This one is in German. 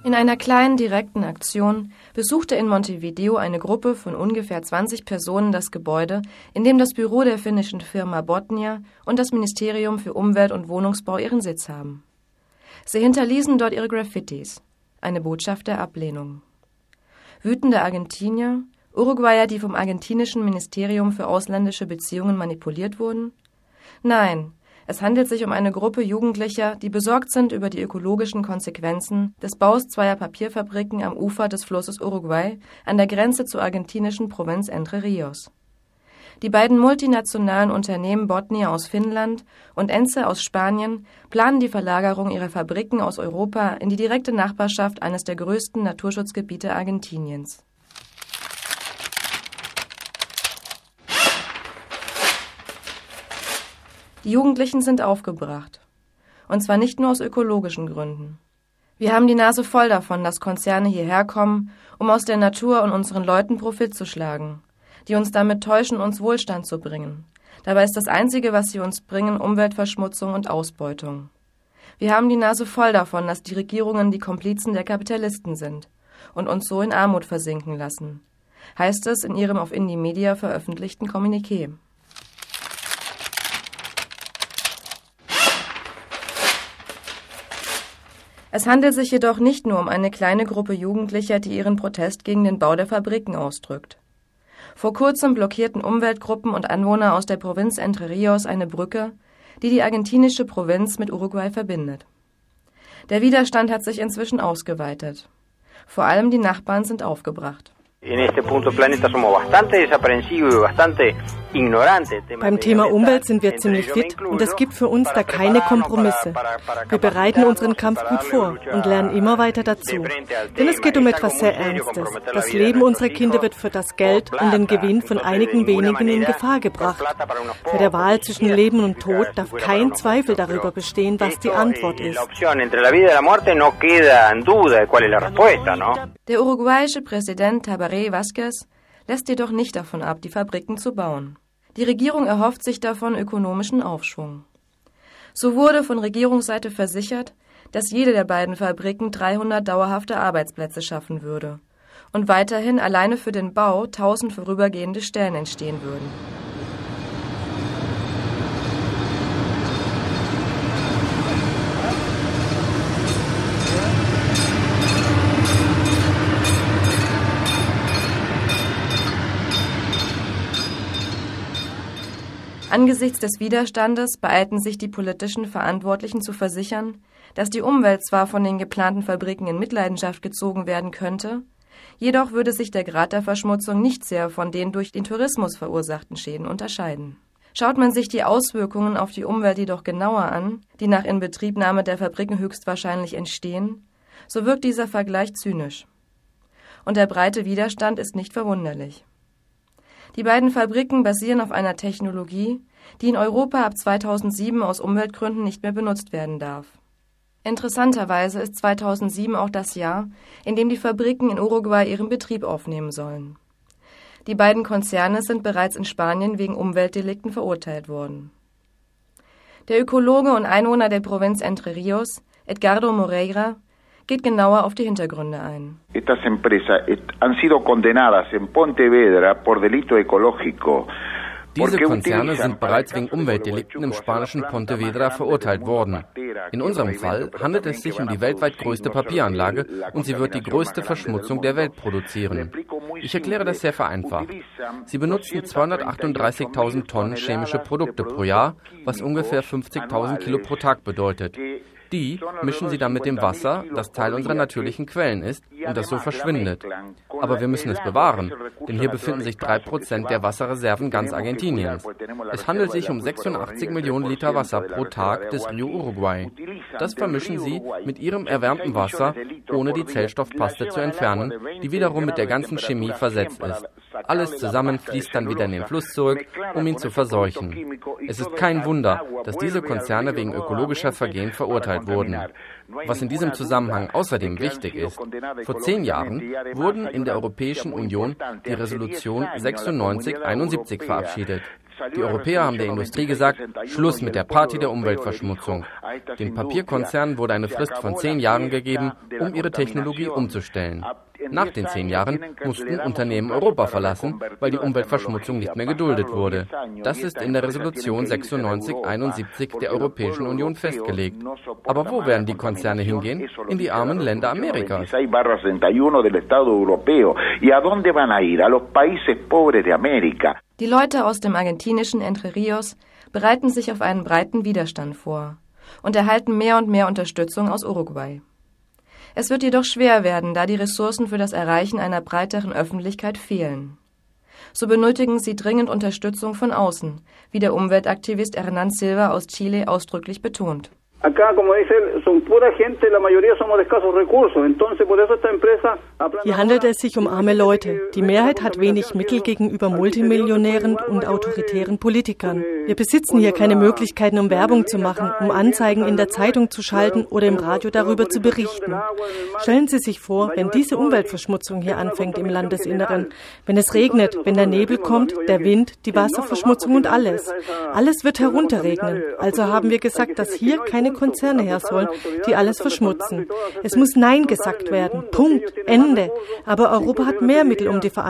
In einer kleinen, direkten Aktion besuchte in Montevideo eine Gruppe von ungefähr 20 Personen das Gebäude, in dem das Büro der finnischen Firma Botnia und das Ministerium für Umwelt und Wohnungsbau ihren Sitz haben. Sie hinterließen dort ihre Graffitis, eine Botschaft der Ablehnung. Wütende Argentinier, Uruguayer, die vom argentinischen Ministerium für ausländische Beziehungen manipuliert wurden? Nein, es handelt sich um eine Gruppe Jugendlicher, die besorgt sind über die ökologischen Konsequenzen des Baus zweier Papierfabriken am Ufer des Flusses Uruguay an der Grenze zur argentinischen Provinz Entre Rios. Die beiden multinationalen Unternehmen Botnia aus Finnland und Ence aus Spanien planen die Verlagerung ihrer Fabriken aus Europa in die direkte Nachbarschaft eines der größten Naturschutzgebiete Argentiniens. Die Jugendlichen sind aufgebracht. Und zwar nicht nur aus ökologischen Gründen. Wir haben die Nase voll davon, dass Konzerne hierher kommen, um aus der Natur und unseren Leuten Profit zu schlagen, die uns damit täuschen, uns Wohlstand zu bringen. Dabei ist das Einzige, was sie uns bringen, Umweltverschmutzung und Ausbeutung. Wir haben die Nase voll davon, dass die Regierungen die Komplizen der Kapitalisten sind und uns so in Armut versinken lassen, heißt es in ihrem auf Indymedia veröffentlichten Kommuniqué. Es handelt sich jedoch nicht nur um eine kleine Gruppe Jugendlicher, die ihren Protest gegen den Bau der Fabriken ausdrückt. Vor kurzem blockierten Umweltgruppen und Anwohner aus der Provinz Entre Rios eine Brücke, die die argentinische Provinz mit Uruguay verbindet. Der Widerstand hat sich inzwischen ausgeweitet. Vor allem die Nachbarn sind aufgebracht. Beim Thema Umwelt sind wir ziemlich fit und es gibt für uns da keine Kompromisse. Wir bereiten unseren Kampf gut vor und lernen immer weiter dazu. Denn es geht um etwas sehr Ernstes. Das Leben unserer Kinder wird für das Geld und den Gewinn von einigen wenigen in Gefahr gebracht. Bei der Wahl zwischen Leben und Tod darf kein Zweifel darüber bestehen, was die Antwort ist. Der uruguayische Präsident Tabaré Vázquez lässt jedoch nicht davon ab, die Fabriken zu bauen. Die Regierung erhofft sich davon ökonomischen Aufschwung. So wurde von Regierungsseite versichert, dass jede der beiden Fabriken 300 dauerhafte Arbeitsplätze schaffen würde und weiterhin alleine für den Bau 1000 vorübergehende Stellen entstehen würden. Angesichts des Widerstandes beeilten sich die politischen Verantwortlichen zu versichern, dass die Umwelt zwar von den geplanten Fabriken in Mitleidenschaft gezogen werden könnte, jedoch würde sich der Grad der Verschmutzung nicht sehr von den durch den Tourismus verursachten Schäden unterscheiden. Schaut man sich die Auswirkungen auf die Umwelt jedoch genauer an, die nach Inbetriebnahme der Fabriken höchstwahrscheinlich entstehen, so wirkt dieser Vergleich zynisch. Und der breite Widerstand ist nicht verwunderlich. Die beiden Fabriken basieren auf einer Technologie, die in Europa ab 2007 aus Umweltgründen nicht mehr benutzt werden darf. Interessanterweise ist 2007 auch das Jahr, in dem die Fabriken in Uruguay ihren Betrieb aufnehmen sollen. Die beiden Konzerne sind bereits in Spanien wegen Umweltdelikten verurteilt worden. Der Ökologe und Einwohner der Provinz Entre Rios, Edgardo Moreira, geht genauer auf die Hintergründe ein. Estas empresas han sido condenadas en Pontevedra por delito ecológico. Diese Konzerne sind bereits wegen Umweltdelikten im spanischen Pontevedra verurteilt worden. In unserem Fall handelt es sich um die weltweit größte Papieranlage und sie wird die größte Verschmutzung der Welt produzieren. Ich erkläre das sehr vereinfacht. Sie benutzen 238.000 Tonnen chemische Produkte pro Jahr, was ungefähr 50.000 Kilo pro Tag bedeutet. Die mischen sie dann mit dem Wasser, das Teil unserer natürlichen Quellen ist und das so verschwindet. Aber wir müssen es bewahren, denn hier befinden sich 3% der Wasserreserven ganz Argentiniens. Es handelt sich um 86 Millionen Liter Wasser pro Tag des Rio Uruguay. Das vermischen sie mit ihrem erwärmten Wasser, ohne die Zellstoffpaste zu entfernen, die wiederum mit der ganzen Chemie versetzt ist. Alles zusammen fließt dann wieder in den Fluss zurück, um ihn zu verseuchen. Es ist kein Wunder, dass diese Konzerne wegen ökologischer Vergehen verurteilt wurden. Was in diesem Zusammenhang außerdem wichtig ist, vor 10 Jahren wurden in der Europäischen Union die Resolution 9671 verabschiedet. Die Europäer haben der Industrie gesagt, Schluss mit der Party der Umweltverschmutzung. Den Papierkonzernen wurde eine Frist von 10 Jahren gegeben, um ihre Technologie umzustellen. Nach den 10 Jahren mussten Unternehmen Europa verlassen, weil die Umweltverschmutzung nicht mehr geduldet wurde. Das ist in der Resolution 9671 der Europäischen Union festgelegt. Aber wo werden die Konzerne hingehen? In die armen Länder Amerikas. Die Leute aus dem argentinischen Entre Rios bereiten sich auf einen breiten Widerstand vor und erhalten mehr und mehr Unterstützung aus Uruguay. Es wird jedoch schwer werden, da die Ressourcen für das Erreichen einer breiteren Öffentlichkeit fehlen. So benötigen sie dringend Unterstützung von außen, wie der Umweltaktivist Hernán Silva aus Chile ausdrücklich betont. Hier handelt es sich um arme Leute. Die Mehrheit hat wenig Mittel gegenüber Multimillionären und autoritären Politikern. Wir besitzen hier keine Möglichkeiten, um Werbung zu machen, um Anzeigen in der Zeitung zu schalten oder im Radio darüber zu berichten. Stellen Sie sich vor, wenn diese Umweltverschmutzung hier anfängt im Landesinneren, wenn es regnet, wenn der Nebel kommt, der Wind, die Wasserverschmutzung und alles. Alles wird herunterregnen. Also haben wir gesagt, dass hier keine Konzerne her sollen, die alles verschmutzen. Es muss Nein gesagt werden. Punkt. Ende. Aber Europa hat mehr Mittel, um die Verantwortung